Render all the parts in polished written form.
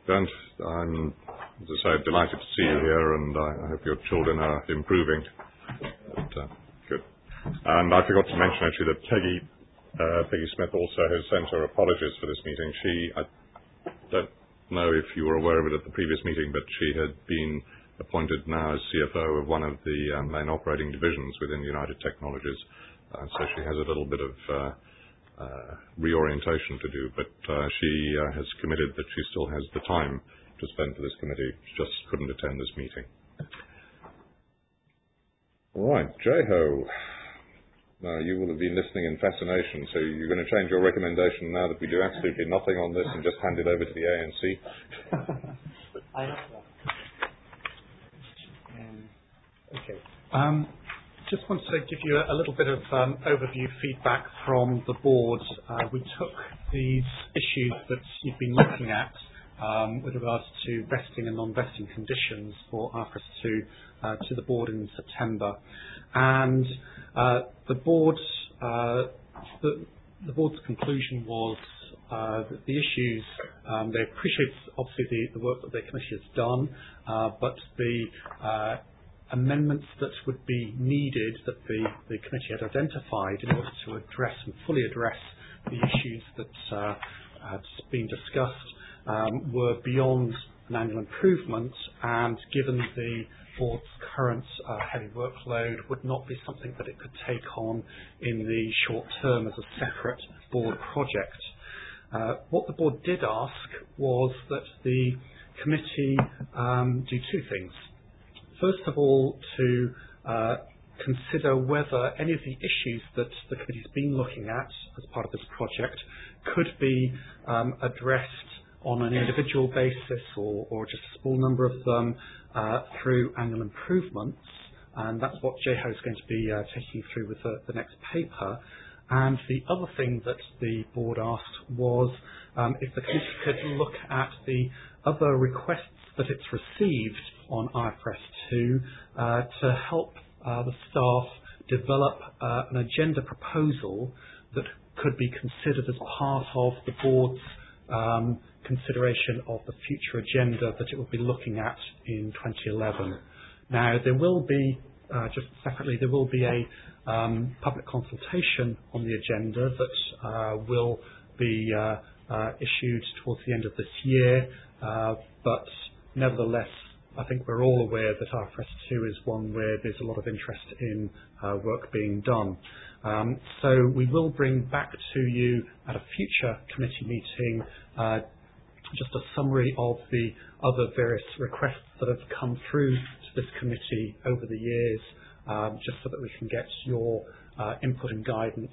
Bernd. I'm, as I say, delighted to see you here, and I hope your children are improving. But, good. And I forgot to mention, actually, that Peggy Smith also has sent her apologies for this meeting. I don't know if you were aware of it at the previous meeting, but she had been appointed now as CFO of one of the main operating divisions within United Technologies. So she has a little bit of reorientation to do, but she has committed that she still has the time to spend for this committee. She just couldn't attend this meeting. All right, Jeho. Now, you will have been listening in fascination, so you're going to change your recommendation now that we do absolutely nothing on this and just hand it over to the ANC? I have that. Okay. Just wanted to give you a little bit of overview feedback from the board. We took these issues that you've been looking at with regards to vesting and non-vesting conditions for IFRS 2 to the board in September. And the board's conclusion was that the issues, they appreciate obviously the work that the committee has done, but the amendments that would be needed that the committee had identified in order to address and fully address the issues that had been discussed were beyond an annual improvement, and given the board's current heavy workload, would not be something that it could take on in the short term as a separate board project. What the board did ask was that the committee do two things. First of all, to consider whether any of the issues that the committee's been looking at as part of this project could be addressed on an individual basis or just a small number of them through annual improvements. And that's what Jeho is going to be taking you through with the next paper. And the other thing that the board asked was if the committee could look at the other requests that it's received on IFRS 2 to help the staff develop an agenda proposal that could be considered as part of the board's consideration of the future agenda that it will be looking at in 2011. Now, there will be, just separately, there will be a public consultation on the agenda that will be issued towards the end of this year, but nevertheless, I think we're all aware that IFRS 2 is one where there's a lot of interest in work being done. So we will bring back to you at a future committee meeting just a summary of the other various requests that have come through to this committee over the years, just so that we can get your input and guidance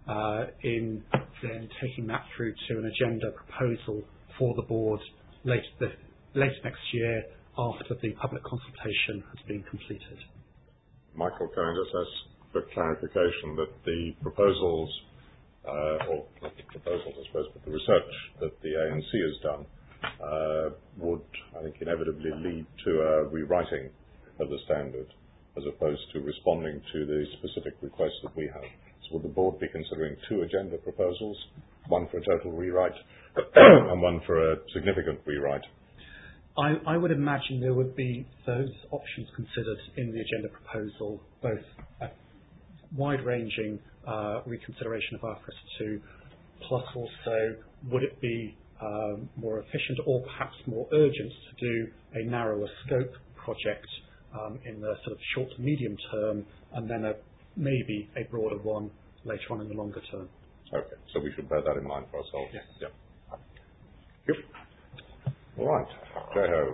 in then taking that through to an agenda proposal for the board later next year after the public consultation has been completed. Michael, can I just ask for clarification that the proposals, or not the proposals I suppose, but the research that the ANC has done would, I think, inevitably lead to a rewriting of the standard as opposed to responding to the specific requests that we have. So would the board be considering two agenda proposals, one for a total rewrite and one for a significant rewrite? I would imagine there would be those options considered in the agenda proposal, both a wide-ranging reconsideration of IFRS 2, plus also would it be more efficient or perhaps more urgent to do a narrower scope project in the sort of short to medium term, and then maybe a broader one later on in the longer term. Okay, so we should bear that in mind for ourselves. Yes. Yep. Yep. All right, Jeho.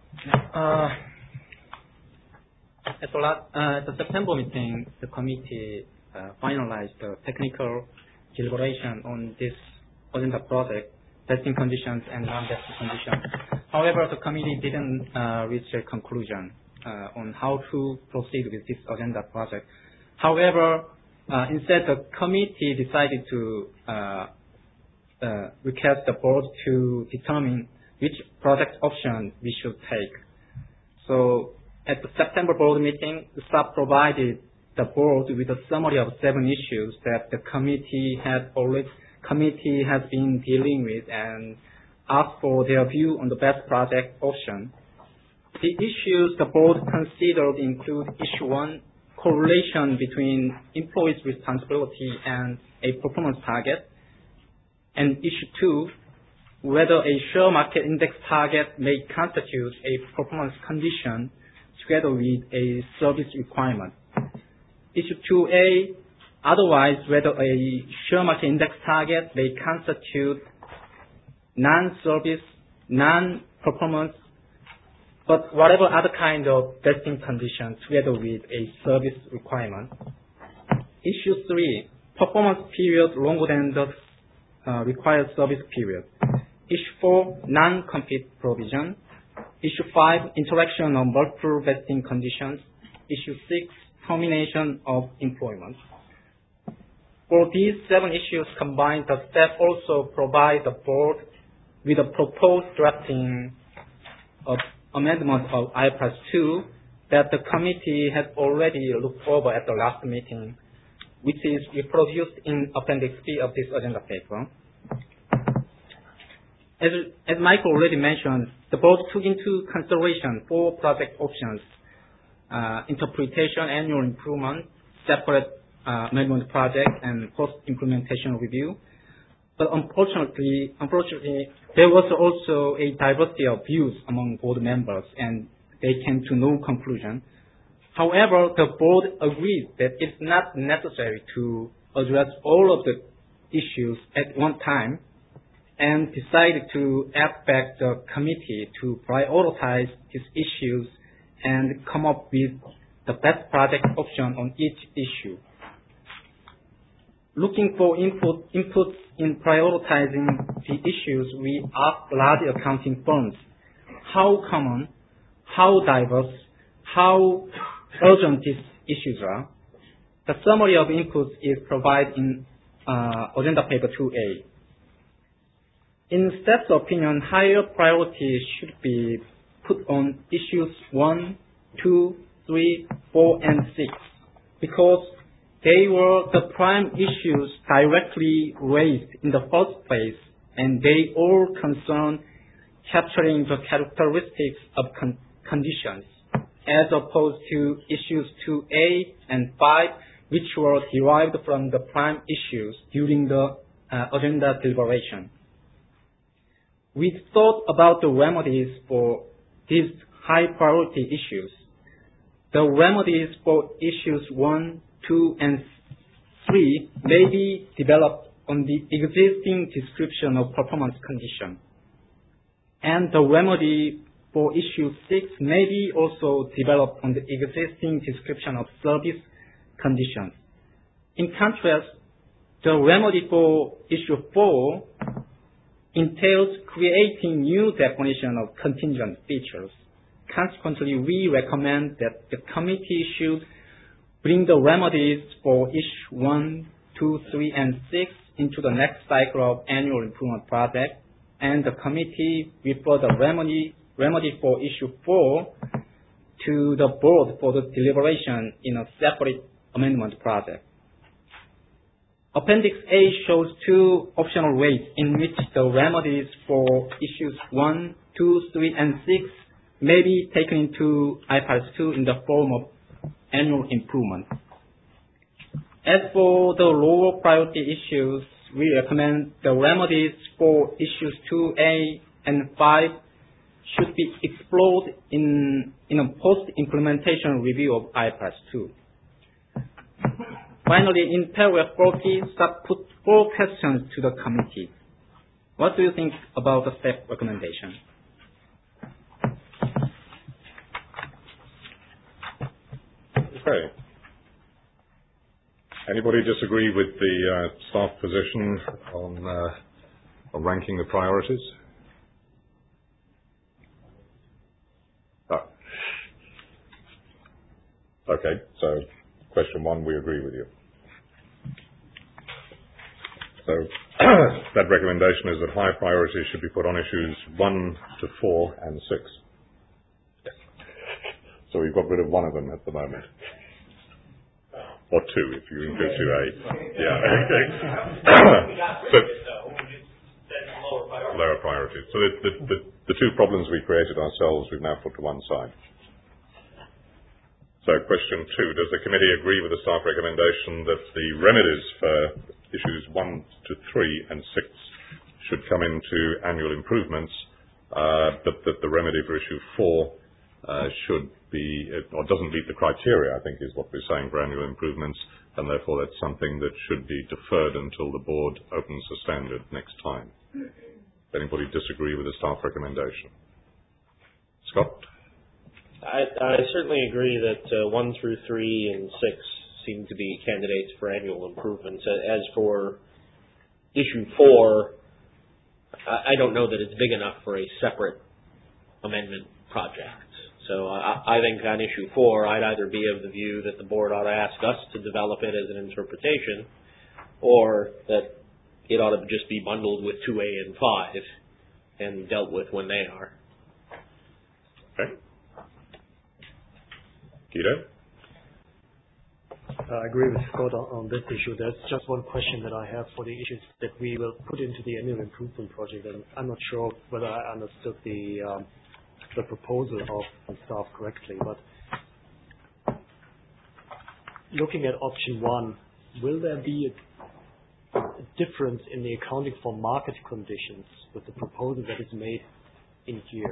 At the September meeting, the committee finalized the technical deliberation on this agenda project, testing conditions and non-testing conditions. However, the committee didn't reach a conclusion on how to proceed with this agenda project. However, instead, the committee decided to request the board to determine which project option we should take. So at the September board meeting, the staff provided the board with a summary of 7 issues that the committee has been dealing with, and asked for their view on the best project option. The issues the board considered include issue 1, correlation between employees' responsibility and a performance target, and issue 2, whether a share market index target may constitute a performance condition together with a service requirement. Issue 2A, otherwise, whether a share market index target may constitute non-service, non-performance, but whatever other kind of vesting condition together with a service requirement. Issue 3, performance period longer than the required service period. Issue 4, non-compete provision. Issue 5, interaction of multiple vesting conditions. Issue 6, termination of employment. For these 7 issues combined, the staff also provide the board with a proposed drafting of amendment of IFRS 2 that the committee had already looked over at the last meeting, which is reproduced in Appendix B of this agenda paper. As Michael already mentioned, the board took into consideration 4 project options: interpretation, annual improvement, separate amendment project, and post-implementation review. But unfortunately, there was also a diversity of views among board members, and they came to no conclusion. However, the board agreed that it's not necessary to address all of the issues at one time, and decided to ask back the committee to prioritize these issues and come up with the best project option on each issue. Looking for inputs in prioritizing the issues, we asked large accounting firms how common, how diverse, how urgent these issues are. The summary of inputs is provided in agenda paper 2A. In staff's opinion, higher priority should be put on issues 1, 2, 3, 4, and 6 because they were the prime issues directly raised in the first place, and they all concern capturing the characteristics of conditions, as opposed to issues 2A and 5, which were derived from the prime issues during the agenda deliberation. We thought about the remedies for these high priority issues. The remedies for issues 1, 2, and 3 may be developed on the existing description of performance condition. And the remedy for issue 6 may be also developed on the existing description of service conditions. In contrast, the remedy for issue 4 entails creating new definition of contingent features. Consequently, we recommend that the committee should bring the remedies for issue 1, 2, 3, and 6 into the next cycle of annual improvement project, and the committee refer the remedy for issue 4 to the board for the deliberation in a separate amendment project. Appendix A shows 2 optional ways in which the remedies for issues 1, 2, 3, and 6 may be taken into IFRS 2 in the form of annual improvement. As for the lower priority issues, we recommend the remedies for issues 2A and 5 should be explored in a post-implementation review of IFRS 2. Finally, in paragraph 40, staff put 4 questions to the committee. What do you think about the staff recommendation? Okay. Anybody disagree with the staff position on ranking the priorities? Okay, so question 1, we agree with you. So that recommendation is that high priority should be put on issues 1 to 4 and 6. Yes. So we've got rid of one of them at the moment. Or 2 if you include 2A. Yeah. lower priorities. So the two problems we created ourselves, we've now put to one side. So question 2, does the committee agree with the staff recommendation that the remedies for issues 1 to 3 and 6 should come into annual improvements, but that the remedy for issue 4 should be, or doesn't meet the criteria, I think is what we're saying, for annual improvements, and therefore that's something that should be deferred until the board opens the standard next time. Does anybody disagree with the staff recommendation? Scott? I certainly agree that 1 through 3 and 6 seem to be candidates for annual improvements. As for issue 4, I don't know that it's big enough for a separate amendment project. So I think on issue 4, I'd either be of the view that the board ought to ask us to develop it as an interpretation, or that it ought to just be bundled with 2A and 5 and dealt with when they are. Okay. Guido? I agree with Scott on this issue. There's just one question that I have for the issues that we will put into the annual improvement project, and I'm not sure whether I understood the proposal of staff correctly, but looking at option 1, will there be a difference in the accounting for market conditions with the proposal that is made in here?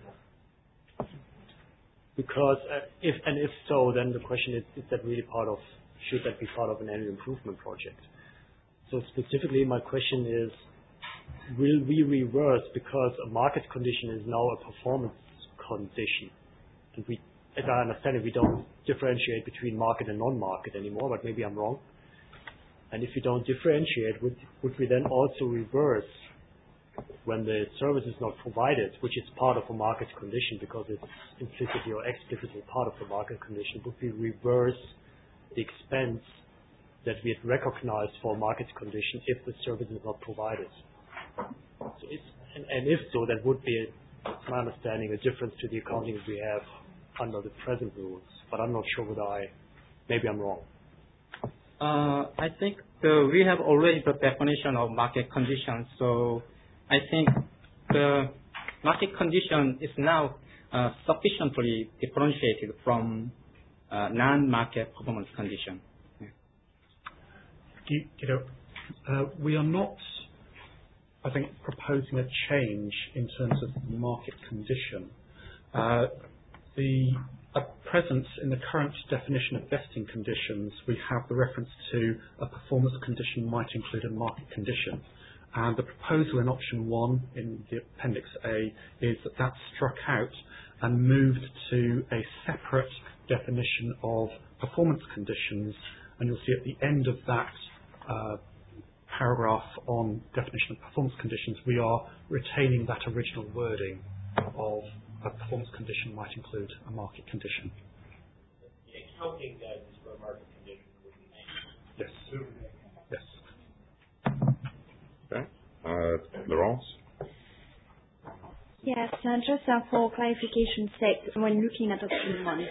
Because if so, then the question is that really should that be part of an annual improvement project? So specifically, my question is, will we reverse, because a market condition is now a performance condition, and as I understand it, we don't differentiate between market and non-market anymore, but maybe I'm wrong. And if we don't differentiate, would we then also reverse when the service is not provided, which is part of a market condition because it's implicitly or explicitly part of the market condition, would we reverse the expense that we had recognized for a market condition if the service is not provided? So and if so, that would be, to my understanding, a difference to the accounting we have under the present rules. But I'm not sure whether maybe I'm wrong. I think we have already the definition of market conditions, so I think the market condition is now sufficiently differentiated from non-market performance condition. We are not, I think, proposing a change in terms of market condition. At present, in the current definition of vesting conditions, we have the reference to a performance condition might include a market condition. And the proposal in option 1 in the Appendix A is that that's struck out and moved to a separate definition of performance conditions. And you'll see at the end of that paragraph on definition of performance conditions, we are retaining that original wording of a performance condition might include a market condition. The accounting guidance for a market condition would be yes. Yes. Okay. Laurence? Yes, just for clarification's sake, when looking at option 1,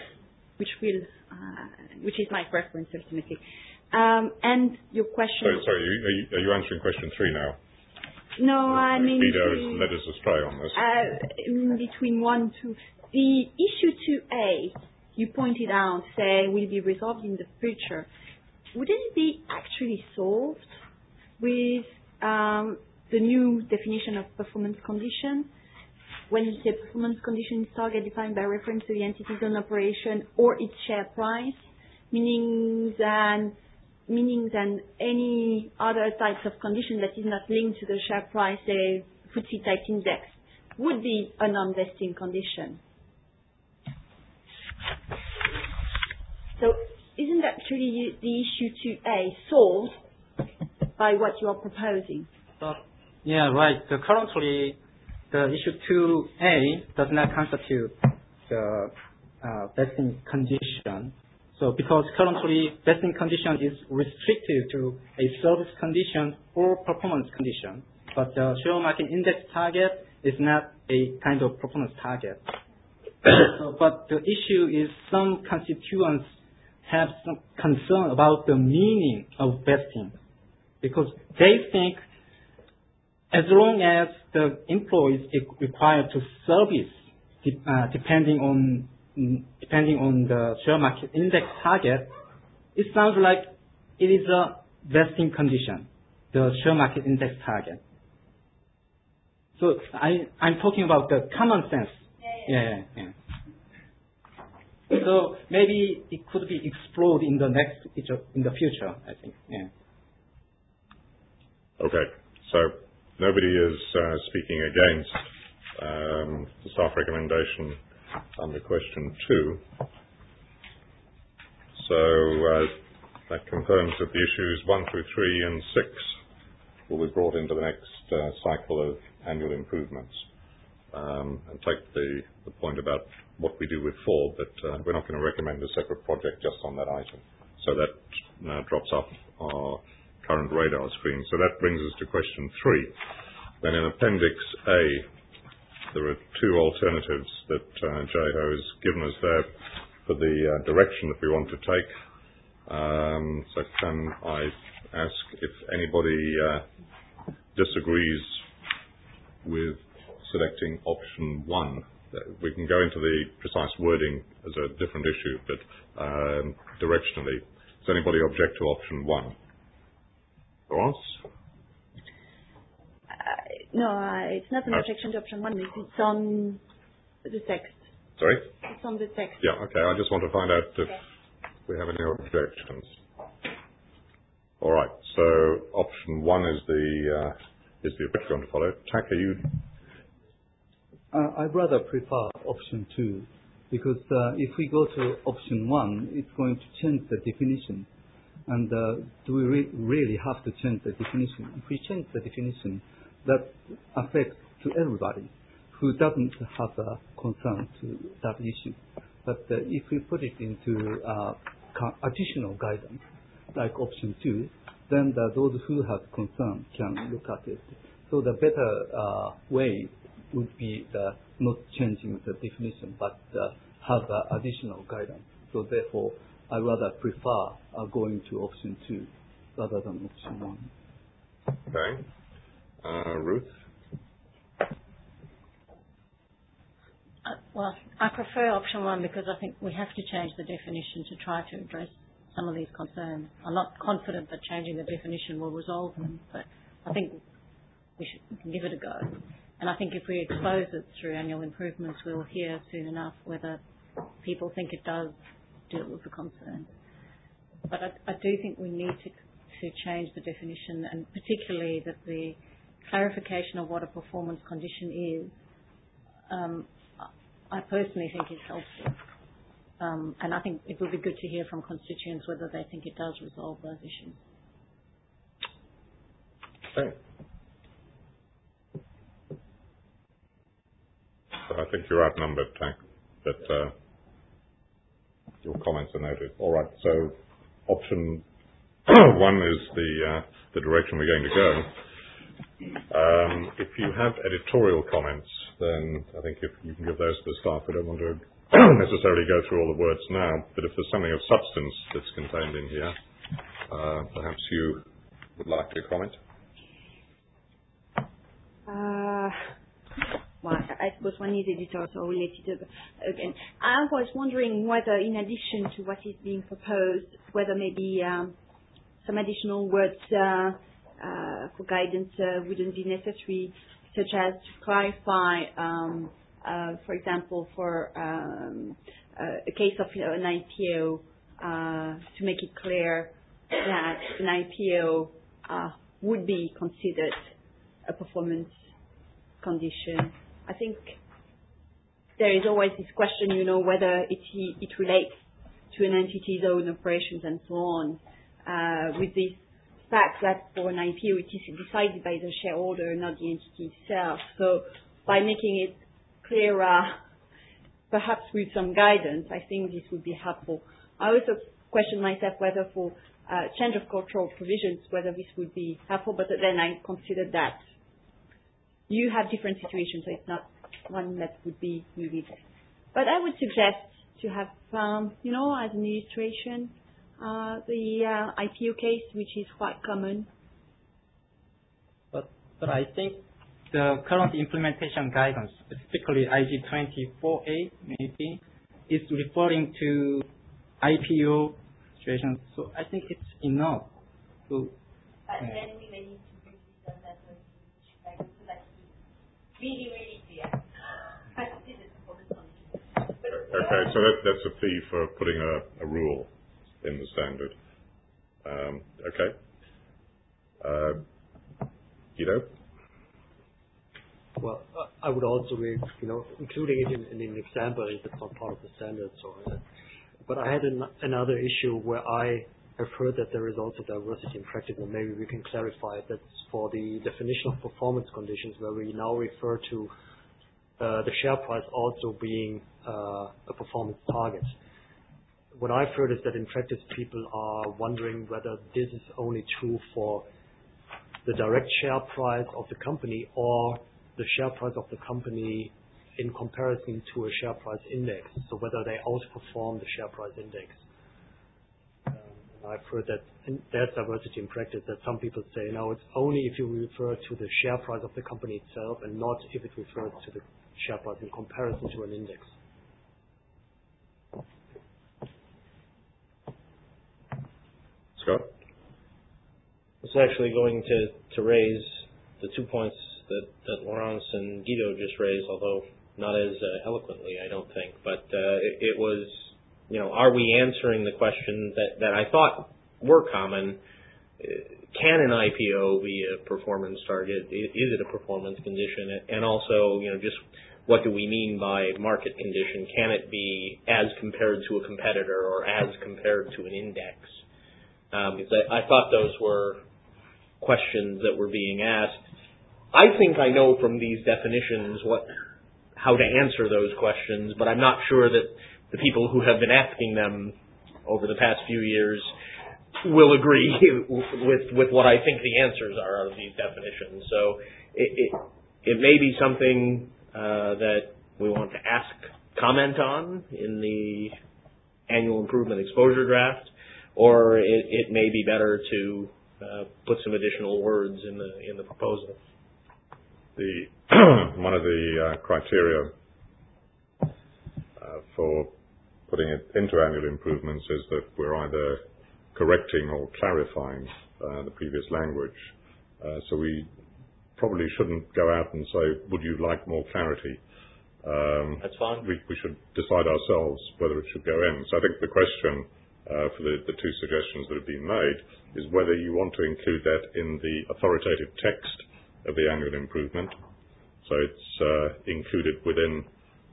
which is my preference ultimately, and your question. Sorry, are you answering question 3 now? No, I mean. Guido has led us astray on this. In between 1, 2, the issue 2A, you pointed out, say, will be resolved in the future. Wouldn't it be actually solved with the new definition of performance condition? When you say performance condition is target defined by reference to the entity's own operation or its share price, meaning than any other types of condition that is not linked to the share price, say FTSE type index, would be a non-vesting condition. So isn't actually the issue 2A solved by what you are proposing? Yeah, right. So currently, the issue 2A does not constitute the vesting condition. So because currently vesting condition is restricted to a service condition or performance condition, but the share market index target is not a kind of performance target. But the issue is some constituents have some concern about the meaning of vesting, because they think as long as the employee is required to service depending on the share market index target, it sounds like it is a vesting condition, the share market index target. So I'm talking about the common sense. Yeah. So maybe it could be explored in the future, I think. Yeah. Okay. So nobody is speaking against the staff recommendation under question 2. So that confirms that the issues 1 through 3 and 6 will be brought into the next cycle of annual improvements. And take the point about what we do with 4, but we're not going to recommend a separate project just on that item. So that now drops off our current radar screen. So that brings us to question 3. Then in Appendix A, there are 2 alternatives that JHO has given us there for the direction that we want to take. So can I ask if anybody disagrees with selecting option 1? We can go into the precise wording as a different issue, but directionally, does anybody object to option 1? Laurence? No, it's not an objection to option 1. It's on the text. Sorry? It's on the text. Yeah, okay. I just want to find out if we have any objections. All right. So option 1 is the approach we're going to follow. Taka, you? I'd rather prefer option 2 because if we go to option 1, it's going to change the definition. And do we really have to change the definition? If we change the definition, that affects to everybody who doesn't have a concern to that issue. But if we put it into additional guidance, like option 2, then those who have concern can look at it. So the better way would be not changing the definition, but have additional guidance. So therefore, I rather prefer going to option 2 rather than option 1. Okay. Ruth? Well, I prefer option 1 because I think we have to change the definition to try to address some of these concerns. I'm not confident that changing the definition will resolve them, but I think we can give it a go. And I think if we expose it through annual improvements, we'll hear soon enough whether people think it does deal with the concerns. But I do think we need to change the definition, and particularly that the clarification of what a performance condition is, I personally think is helpful. And I think it would be good to hear from constituents whether they think it does resolve those issues. Okay. So I think you're outnumbered, Tank, but your comments are noted. All right, so option 1 is the direction we're going to go. If you have editorial comments, then I think if you can give those to the staff. We don't want to necessarily go through all the words now, but if there's something of substance that's contained in here, perhaps you would like to comment? Well, I suppose one is editor, so related again. I was wondering whether, in addition to what is being proposed, whether maybe some additional words for guidance wouldn't be necessary, such as to clarify, for example, for a case of an IPO, to make it clear that an IPO would be considered a performance condition. I think there is always this question, whether it relates to an entity's own operations and so on, with this fact that for an IPO it is decided by the shareholder, not the entity itself. So by making it clearer, perhaps with some guidance, I think this would be helpful. I also question myself whether for change of control provisions, whether this would be helpful, but then I consider that you have different situations, so it's not one that would be needed. But I would suggest to have, as an illustration, the IPO case, which is quite common. But But I think the current implementation guidance, specifically IG 24A, maybe, is referring to IPO situations. So I think it's enough. So, then we may need to revisit that so that's really clear. This is the focus on. Okay, so that's a fee for putting a rule in the standard. Okay. Guido? Well, I would also be, including it in an example if it's not part of the standards. But I had another issue where I have heard that there is also diversity in practice, and maybe we can clarify it. That's for the definition of performance conditions, where we now refer to the share price also being a performance target. What I've heard is that in practice people are wondering whether this is only true for the direct share price of the company or the share price of the company in comparison to a share price index, so whether they outperform the share price index. I've heard that there's diversity in practice, that some people say, no, it's only if you refer to the share price of the company itself and not if it refers to the share price in comparison to an index. Scott? I was actually going to raise the 2 points that Laurence and Guido just raised, although not as eloquently, I don't think. But it was, are we answering the question that I thought were common? Can an IPO be a performance target? Is it a performance condition? And also, just what do we mean by market condition? Can it be as compared to a competitor or as compared to an index? Because I thought those were questions that were being asked. I think I know from these definitions how to answer those questions, but I'm not sure that the people who have been asking them over the past few years will agree with what I think the answers are out of these definitions. So it may be something that we want to comment on in the annual improvement exposure draft, or it may be better to put some additional words in the proposal. One of the criteria for putting it into annual improvements is that we're either correcting or clarifying the previous language. So we probably shouldn't go out and say, would you like more clarity? That's fine. We should decide ourselves whether it should go in. So I think the question for the two suggestions that have been made is whether you want to include that in the authoritative text of the annual improvement. So it's included within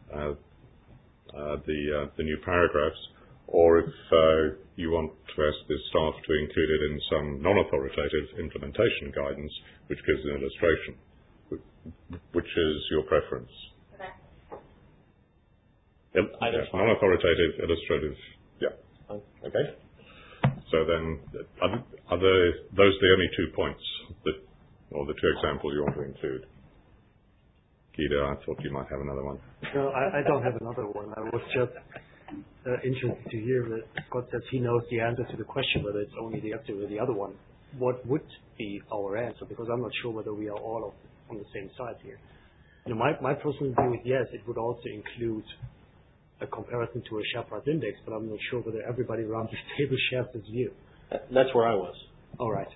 the new paragraphs, or if you want to ask the staff to include it in some non-authoritative implementation guidance, which gives an illustration. Which is your preference? Non-authoritative, illustrative. Yeah. Okay. So then, are those the only 2 points or the 2 examples you want to include? Guido, I thought you might have another one. No, I don't have another one. I was just interested to hear that Scott says he knows the answer to the question, whether it's only the answer or the other one. What would be our answer? Because I'm not sure whether we are all on the same side here. My personal view is yes, it would also include a comparison to a share price index, but I'm not sure whether everybody around this table shares this view. That's where I was. All right.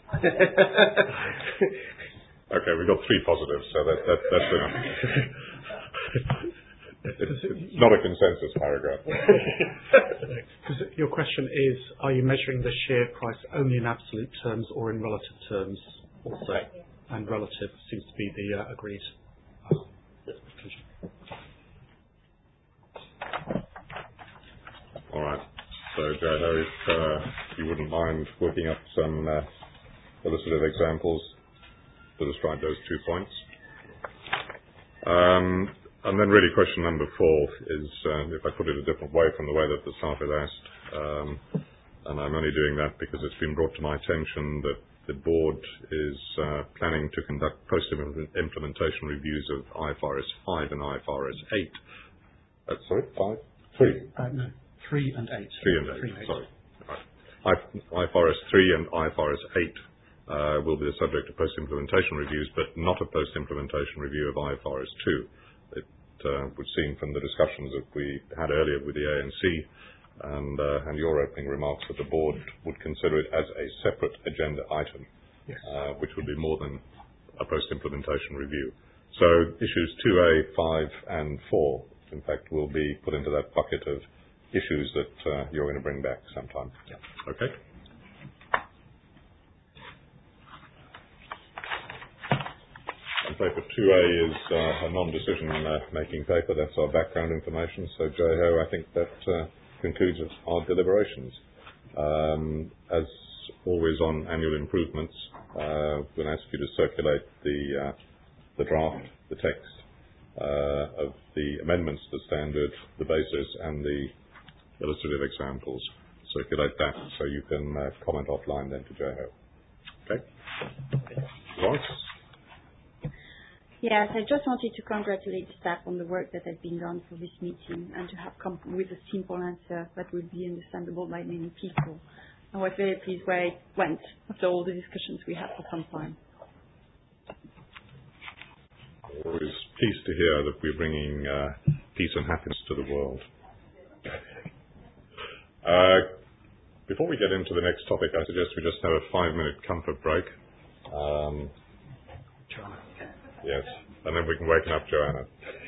Okay, we've got 3 positives, so that's enough. It's not a consensus paragraph. Your question is, are you measuring the share price only in absolute terms or in relative terms also? Right. And relative seems to be the agreed conclusion. All right. So, Joe, if you wouldn't mind working up some illustrative examples to describe those 2 points. And then really question number 4 is, if I put it a different way from the way that the staff has asked, and I'm only doing that because it's been brought to my attention that the board is planning to conduct post-implementation reviews of IFRS 5 and IFRS 8. Sorry, 5? 3? No, 3 and 8. 3 and 8, sorry. Right. IFRS 3 and IFRS will be the subject of post-implementation reviews, but not a post-implementation review of IFRS 2. It would seem from the discussions that we had earlier with the ANC and your opening remarks that the board would consider it as a separate agenda item, yes. Which would be more than a post-implementation review. So issues 2A, 5 and 4, in fact, will be put into that bucket of issues that you're going to bring back sometime. Yeah. Okay? And paper 2A is a non-decision making paper. That's our background information. So, Jai-Ho, I think that concludes our deliberations. As always on annual improvements, we'll ask you to circulate the draft, the text of the amendments to the standard, the basis, and the illustrative examples. Circulate that so you can comment offline then to Jai-Ho. Okay? Lawrence? Yes, I just wanted to congratulate the staff on the work that has been done for this meeting and to have come with a simple answer that will be understandable by many people. I was very pleased where it went after all the discussions we had for some time. Always pleased to hear that we're bringing peace and happiness to the world. Before we get into the next topic, I suggest we just have a 5-minute comfort break. Yes, and then we can waken up Joanna.